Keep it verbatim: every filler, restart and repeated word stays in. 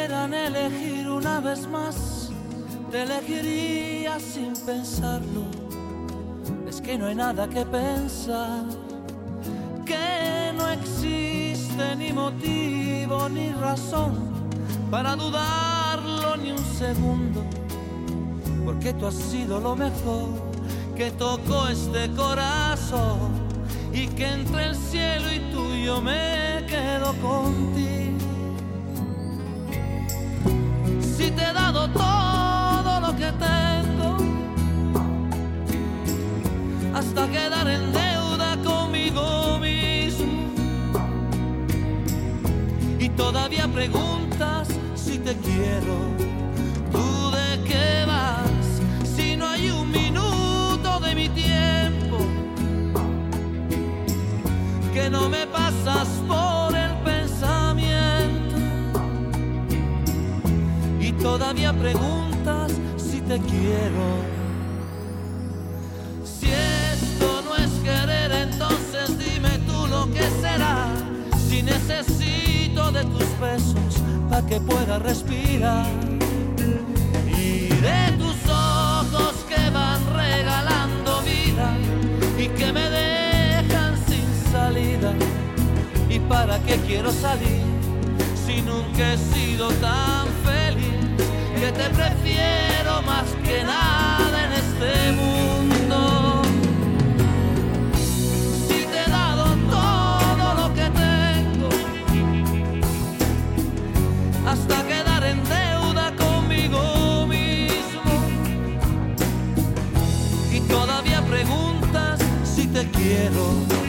dieran a elegir una vez más, te elegiría sin pensarlo. Es que no hay nada que pensar, que no existe ni motivo ni razón para dudarlo ni un segundo, porque tú has sido lo mejor que tocó este corazón, y que entre el cielo y tú yo me quedo contigo. Si te he dado todo lo que tengo, hasta quedar en deuda conmigo mismo, y todavía preguntas si te quiero, ¿tú de qué vas? Si no hay un minuto de mi tiempo que no me pasas por el pensamiento, y todavía preguntas si te quiero. Si esto no es querer, entonces dime tú lo que será. Si necesito de tus besos para que pueda respirar, y de tus ojos que van regalando vida y que me dejan sin salida. ¿Y para qué quiero salir si nunca he sido tan feliz? Que te prefiero más que nada en este mundo. Si te he dado todo lo que tengo, hasta quedar en deuda conmigo mismo, y todavía preguntas si te quiero.